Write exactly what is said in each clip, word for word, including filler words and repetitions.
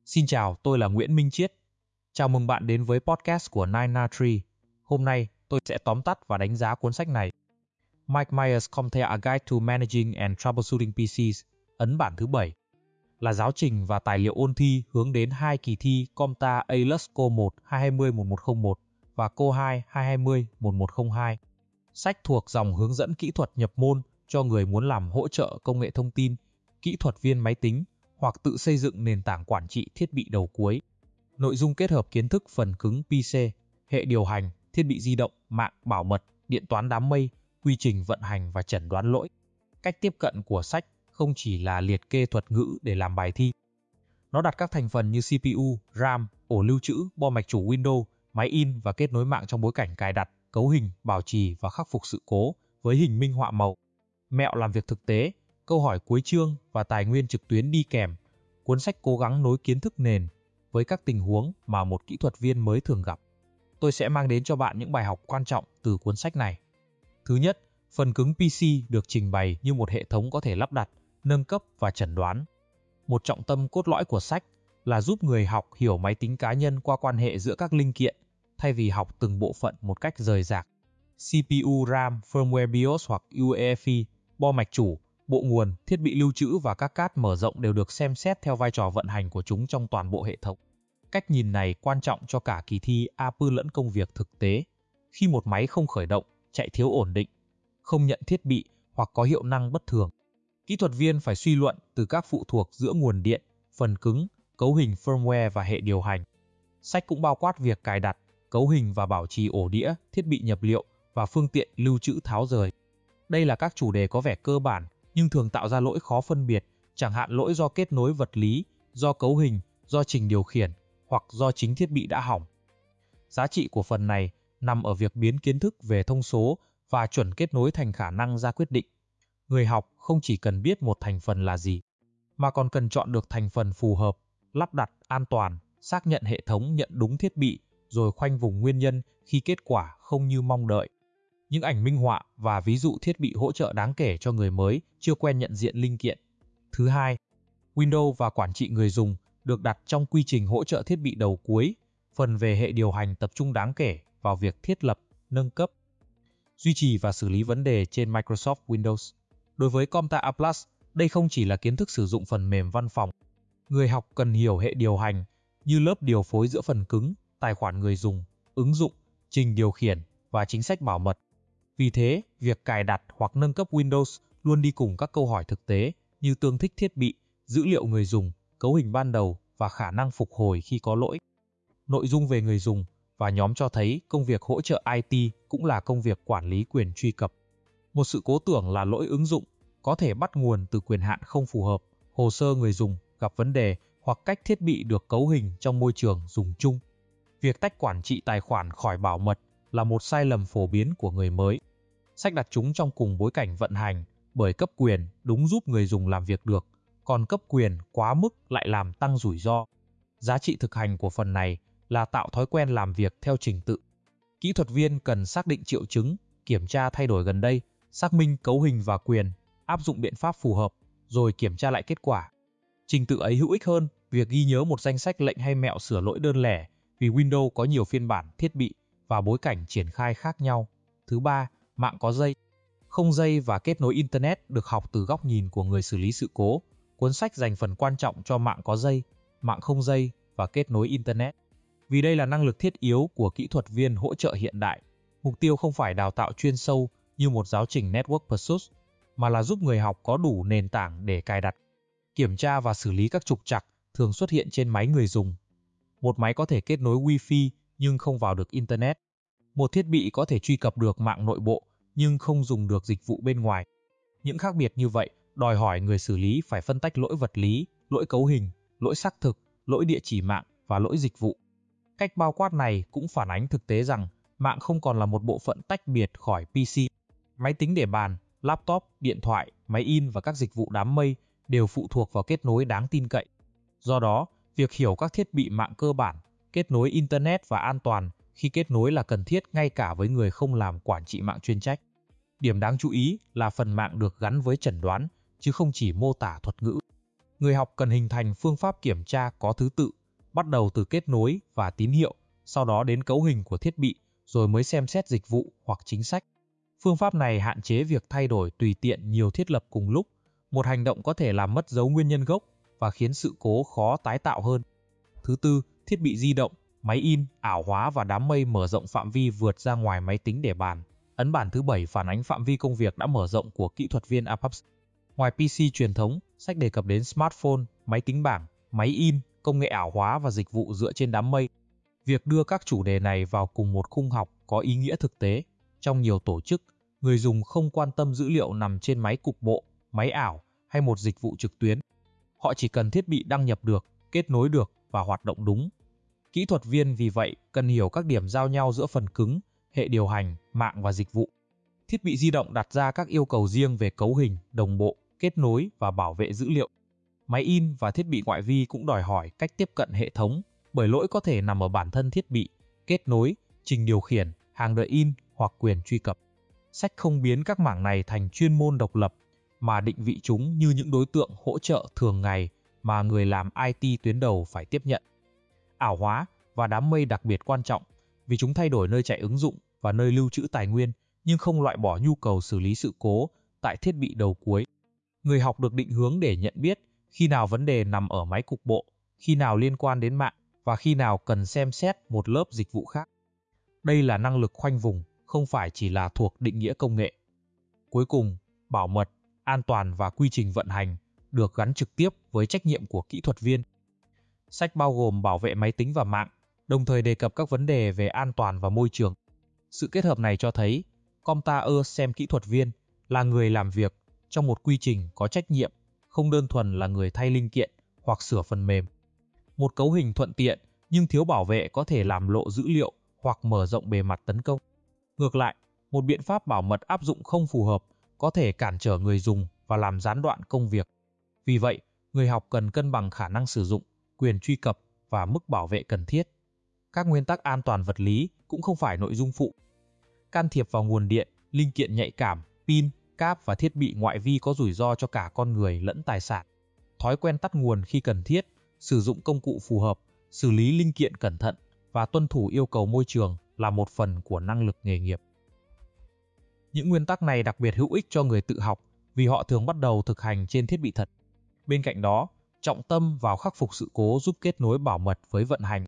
Xin chào, tôi là Nguyễn Minh Chiết. Chào mừng bạn đến với podcast của Nine Na Tree. Hôm nay, tôi sẽ tóm tắt và đánh giá cuốn sách này. Mike Myers Compare A Guide to Managing and Troubleshooting pê xê, ấn bản thứ bảy, là giáo trình và tài liệu ôn thi hướng đến hai kỳ thi CompTIA A-Lux Co một hai hai không một một không một và Co hai hai hai không một một không hai. Sách thuộc dòng hướng dẫn kỹ thuật nhập môn cho người muốn làm hỗ trợ công nghệ thông tin, kỹ thuật viên máy tính hoặc tự xây dựng nền tảng quản trị thiết bị đầu cuối. Nội dung kết hợp kiến thức phần cứng pê xê, hệ điều hành, thiết bị di động, mạng, bảo mật, điện toán đám mây, quy trình vận hành và chẩn đoán lỗi. Cách tiếp cận của sách không chỉ là liệt kê thuật ngữ để làm bài thi. Nó đặt các thành phần như xê pê u, RAM, ổ lưu trữ, bo mạch chủ Windows, máy in và kết nối mạng trong bối cảnh cài đặt, cấu hình, bảo trì và khắc phục sự cố với hình minh họa màu. Mẹo làm việc thực tế, câu hỏi cuối chương và tài nguyên trực tuyến đi kèm. Cuốn sách cố gắng nối kiến thức nền với các tình huống mà một kỹ thuật viên mới thường gặp. Tôi sẽ mang đến cho bạn những bài học quan trọng từ cuốn sách này. Thứ nhất, phần cứng pê xê được trình bày như một hệ thống có thể lắp đặt, nâng cấp và chẩn đoán. Một trọng tâm cốt lõi của sách là giúp người học hiểu máy tính cá nhân qua quan hệ giữa các linh kiện, thay vì học từng bộ phận một cách rời rạc. xê pê u, RAM, firmware BIOS hoặc u e ép i, bo mạch chủ, bộ nguồn, thiết bị lưu trữ và các card mở rộng đều được xem xét theo vai trò vận hành của chúng trong toàn bộ hệ thống. Cách nhìn này quan trọng cho cả kỳ thi a pê lẫn công việc thực tế. Khi một máy không khởi động, chạy thiếu ổn định, không nhận thiết bị hoặc có hiệu năng bất thường, kỹ thuật viên phải suy luận từ các phụ thuộc giữa nguồn điện, phần cứng, cấu hình firmware và hệ điều hành. Sách cũng bao quát việc cài đặt, cấu hình và bảo trì ổ đĩa, thiết bị nhập liệu và phương tiện lưu trữ tháo rời. Đây là các chủ đề có vẻ cơ bản nhưng thường tạo ra lỗi khó phân biệt, chẳng hạn lỗi do kết nối vật lý, do cấu hình, do trình điều khiển hoặc do chính thiết bị đã hỏng. Giá trị của phần này nằm ở việc biến kiến thức về thông số và chuẩn kết nối thành khả năng ra quyết định. Người học không chỉ cần biết một thành phần là gì, mà còn cần chọn được thành phần phù hợp, lắp đặt an toàn, xác nhận hệ thống nhận đúng thiết bị, rồi khoanh vùng nguyên nhân khi kết quả không như mong đợi. Những ảnh minh họa và ví dụ thiết bị hỗ trợ đáng kể cho người mới chưa quen nhận diện linh kiện. Thứ hai, Windows và quản trị người dùng được đặt trong quy trình hỗ trợ thiết bị đầu cuối. Phần về hệ điều hành tập trung đáng kể vào việc thiết lập, nâng cấp, duy trì và xử lý vấn đề trên Microsoft Windows. Đối với CompTIA A plus, đây không chỉ là kiến thức sử dụng phần mềm văn phòng. Người học cần hiểu hệ điều hành như lớp điều phối giữa phần cứng, tài khoản người dùng, ứng dụng, trình điều khiển và chính sách bảo mật. Vì thế, việc cài đặt hoặc nâng cấp Windows luôn đi cùng các câu hỏi thực tế như tương thích thiết bị, dữ liệu người dùng, cấu hình ban đầu và khả năng phục hồi khi có lỗi. Nội dung về người dùng và nhóm cho thấy công việc hỗ trợ i tê cũng là công việc quản lý quyền truy cập. Một sự cố tưởng là lỗi ứng dụng có thể bắt nguồn từ quyền hạn không phù hợp, hồ sơ người dùng gặp vấn đề hoặc cách thiết bị được cấu hình trong môi trường dùng chung. Việc tách quản trị tài khoản khỏi bảo mật là một sai lầm phổ biến của người mới. Sách đặt chúng trong cùng bối cảnh vận hành, bởi cấp quyền đúng giúp người dùng làm việc được, còn cấp quyền quá mức lại làm tăng rủi ro. Giá trị thực hành của phần này là tạo thói quen làm việc theo trình tự. Kỹ thuật viên cần xác định triệu chứng, kiểm tra thay đổi gần đây, xác minh cấu hình và quyền, áp dụng biện pháp phù hợp, rồi kiểm tra lại kết quả. Trình tự ấy hữu ích hơn việc ghi nhớ một danh sách lệnh hay mẹo sửa lỗi đơn lẻ, vì Windows có nhiều phiên bản, thiết bị và bối cảnh triển khai khác nhau. Thứ ba, mạng có dây, không dây và kết nối Internet được học từ góc nhìn của người xử lý sự cố. Cuốn sách dành phần quan trọng cho mạng có dây, mạng không dây và kết nối Internet. Vì đây là năng lực thiết yếu của kỹ thuật viên hỗ trợ hiện đại. Mục tiêu không phải đào tạo chuyên sâu như một giáo trình Network Pursuit, mà là giúp người học có đủ nền tảng để cài đặt, kiểm tra và xử lý các trục trặc thường xuất hiện trên máy người dùng. Một máy có thể kết nối Wi-Fi nhưng không vào được Internet. Một thiết bị có thể truy cập được mạng nội bộ nhưng không dùng được dịch vụ bên ngoài. Những khác biệt như vậy đòi hỏi người xử lý phải phân tách lỗi vật lý, lỗi cấu hình, lỗi xác thực, lỗi địa chỉ mạng và lỗi dịch vụ. Cách bao quát này cũng phản ánh thực tế rằng mạng không còn là một bộ phận tách biệt khỏi pê xê. Máy tính để bàn, laptop, điện thoại, máy in và các dịch vụ đám mây đều phụ thuộc vào kết nối đáng tin cậy. Do đó, việc hiểu các thiết bị mạng cơ bản, kết nối Internet và an toàn khi kết nối là cần thiết ngay cả với người không làm quản trị mạng chuyên trách. Điểm đáng chú ý là phần mạng được gắn với chẩn đoán, chứ không chỉ mô tả thuật ngữ. Người học cần hình thành phương pháp kiểm tra có thứ tự, bắt đầu từ kết nối và tín hiệu, sau đó đến cấu hình của thiết bị, rồi mới xem xét dịch vụ hoặc chính sách. Phương pháp này hạn chế việc thay đổi tùy tiện nhiều thiết lập cùng lúc. Một hành động có thể làm mất dấu nguyên nhân gốc và khiến sự cố khó tái tạo hơn. Thứ tư, thiết bị di động, máy in, ảo hóa và đám mây mở rộng phạm vi vượt ra ngoài máy tính để bàn. Ấn bản thứ bảy phản ánh phạm vi công việc đã mở rộng của kỹ thuật viên Apache. Ngoài pê xê truyền thống, sách đề cập đến smartphone, máy tính bảng, máy in, công nghệ ảo hóa và dịch vụ dựa trên đám mây. Việc đưa các chủ đề này vào cùng một khung học có ý nghĩa thực tế. Trong nhiều tổ chức, người dùng không quan tâm dữ liệu nằm trên máy cục bộ, máy ảo hay một dịch vụ trực tuyến. Họ chỉ cần thiết bị đăng nhập được, kết nối được và hoạt động đúng. Kỹ thuật viên vì vậy cần hiểu các điểm giao nhau giữa phần cứng, hệ điều hành, mạng và dịch vụ. Thiết bị di động đặt ra các yêu cầu riêng về cấu hình, đồng bộ, kết nối và bảo vệ dữ liệu. Máy in và thiết bị ngoại vi cũng đòi hỏi cách tiếp cận hệ thống, bởi lỗi có thể nằm ở bản thân thiết bị, kết nối, trình điều khiển, hàng đợi in hoặc quyền truy cập. Sách không biến các mảng này thành chuyên môn độc lập, mà định vị chúng như những đối tượng hỗ trợ thường ngày mà người làm i tê tuyến đầu phải tiếp nhận. Ảo hóa và đám mây đặc biệt quan trọng vì chúng thay đổi nơi chạy ứng dụng và nơi lưu trữ tài nguyên, nhưng không loại bỏ nhu cầu xử lý sự cố tại thiết bị đầu cuối. Người học được định hướng để nhận biết khi nào vấn đề nằm ở máy cục bộ, khi nào liên quan đến mạng và khi nào cần xem xét một lớp dịch vụ khác. Đây là năng lực khoanh vùng, không phải chỉ là thuộc định nghĩa công nghệ. Cuối cùng, bảo mật, an toàn và quy trình vận hành được gắn trực tiếp với trách nhiệm của kỹ thuật viên. Sách bao gồm bảo vệ máy tính và mạng, đồng thời đề cập các vấn đề về an toàn và môi trường. Sự kết hợp này cho thấy Comta-er xem kỹ thuật viên là người làm việc trong một quy trình có trách nhiệm, không đơn thuần là người thay linh kiện hoặc sửa phần mềm. Một cấu hình thuận tiện nhưng thiếu bảo vệ có thể làm lộ dữ liệu hoặc mở rộng bề mặt tấn công. Ngược lại, một biện pháp bảo mật áp dụng không phù hợp có thể cản trở người dùng và làm gián đoạn công việc. Vì vậy, người học cần cân bằng khả năng sử dụng, quyền truy cập và mức bảo vệ cần thiết. Các nguyên tắc an toàn vật lý cũng không phải nội dung phụ. Can thiệp vào nguồn điện, linh kiện nhạy cảm, pin, cáp và thiết bị ngoại vi có rủi ro cho cả con người lẫn tài sản. Thói quen tắt nguồn khi cần thiết, sử dụng công cụ phù hợp, xử lý linh kiện cẩn thận và tuân thủ yêu cầu môi trường là một phần của năng lực nghề nghiệp. Những nguyên tắc này đặc biệt hữu ích cho người tự học vì họ thường bắt đầu thực hành trên thiết bị thật. Bên cạnh đó, trọng tâm vào khắc phục sự cố giúp kết nối bảo mật với vận hành.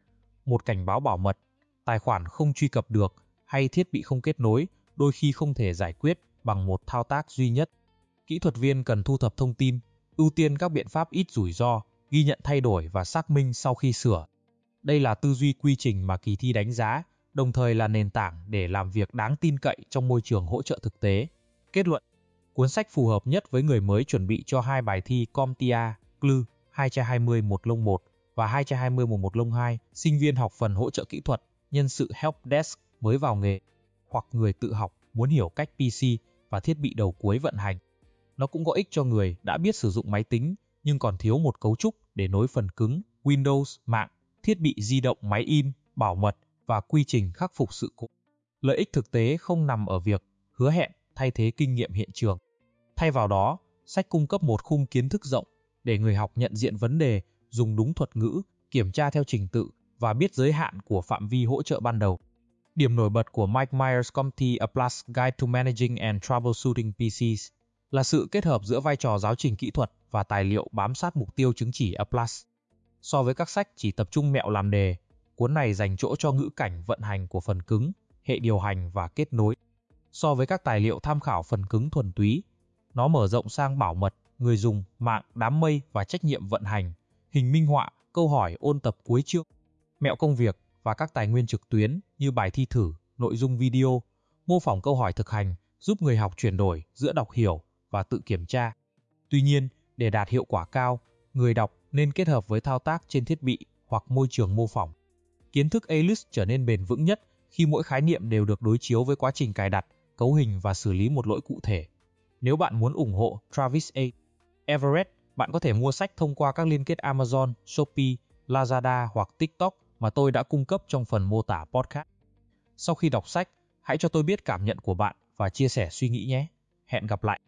Một cảnh báo bảo mật, tài khoản không truy cập được hay thiết bị không kết nối đôi khi không thể giải quyết bằng một thao tác duy nhất. Kỹ thuật viên cần thu thập thông tin, ưu tiên các biện pháp ít rủi ro, ghi nhận thay đổi và xác minh sau khi sửa. Đây là tư duy quy trình mà kỳ thi đánh giá, đồng thời là nền tảng để làm việc đáng tin cậy trong môi trường hỗ trợ thực tế. Kết luận, cuốn sách phù hợp nhất với người mới chuẩn bị cho hai bài thi CompTIA, cờ lờ u hai hai không một không một và hai hai không một một không hai, sinh viên học phần hỗ trợ kỹ thuật, nhân sự Help Desk mới vào nghề, hoặc người tự học muốn hiểu cách pê xê và thiết bị đầu cuối vận hành. Nó cũng có ích cho người đã biết sử dụng máy tính nhưng còn thiếu một cấu trúc để nối phần cứng, Windows, mạng, thiết bị di động, máy in, bảo mật và quy trình khắc phục sự cố. Lợi ích thực tế không nằm ở việc hứa hẹn thay thế kinh nghiệm hiện trường. Thay vào đó, sách cung cấp một khung kiến thức rộng để người học nhận diện vấn đề, dùng đúng thuật ngữ, kiểm tra theo trình tự và biết giới hạn của phạm vi hỗ trợ ban đầu. Điểm nổi bật của Mike Myers CompTIA A Plus Guide to Managing and Troubleshooting pê xê là sự kết hợp giữa vai trò giáo trình kỹ thuật và tài liệu bám sát mục tiêu chứng chỉ A plus. So với các sách chỉ tập trung mẹo làm đề, cuốn này dành chỗ cho ngữ cảnh vận hành của phần cứng, hệ điều hành và kết nối. So với các tài liệu tham khảo phần cứng thuần túy, nó mở rộng sang bảo mật, người dùng, mạng, đám mây và trách nhiệm vận hành, hình minh họa, câu hỏi ôn tập cuối chương, mẹo công việc và các tài nguyên trực tuyến như bài thi thử, nội dung video, mô phỏng câu hỏi thực hành giúp người học chuyển đổi giữa đọc hiểu và tự kiểm tra. Tuy nhiên, để đạt hiệu quả cao, người đọc nên kết hợp với thao tác trên thiết bị hoặc môi trường mô phỏng. Kiến thức a lít trở nên bền vững nhất khi mỗi khái niệm đều được đối chiếu với quá trình cài đặt, cấu hình và xử lý một lỗi cụ thể. Nếu bạn muốn ủng hộ Travis A. Everett, bạn có thể mua sách thông qua các liên kết Amazon, Shopee, Lazada hoặc TikTok mà tôi đã cung cấp trong phần mô tả podcast. Sau khi đọc sách, hãy cho tôi biết cảm nhận của bạn và chia sẻ suy nghĩ nhé. Hẹn gặp lại!